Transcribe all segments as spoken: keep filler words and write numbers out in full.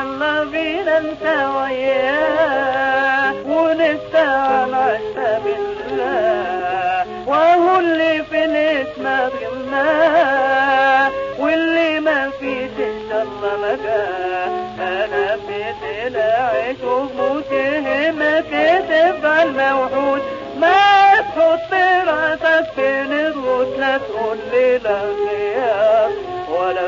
يلا بينا انت وياه ونستعان عشنا بالله، وهو اللي في الاسم غناه واللي ما فيش ان شاء الله ما جاه. انا بديت العيش وموتهمك تبقى الموحود، ما تحط راسك في نروس لا تقول لي لا خيار ولا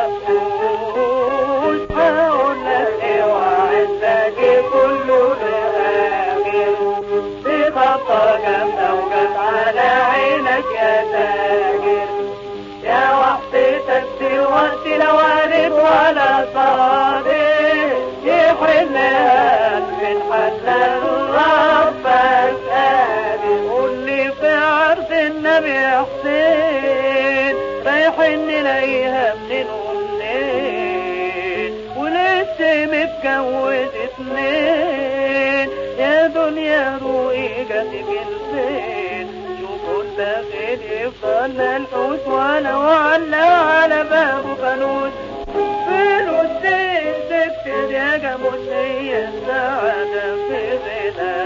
مقبوش. هقول لك اوعى تلاقي كله لآخر بخطة جامدة وجت على عينك يا تاجر. يا وحدتك دلوقتي لو عرف ولا صادق يحلها من حلال ربك قادر. قول لي في عرض النبي حسين رايحين نلاقيها منين ومنين، ولسه متجوز اتنين. يا دنيا روقي جاتك الفين، شوفوا الداخل يفضل الحوش ولو على على بابه فانوس. فلوس تكتب يا جاموس هي السعادة في غنى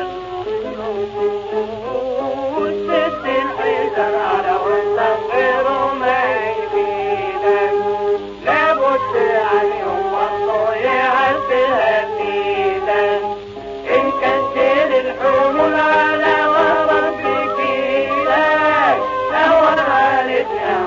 النفوس. ست الحيدر على وسط غيره ما يفيدك، لابد عليهم والله يعدها بيدك. إن كسر الحمول على وربك إيدك لو عالتها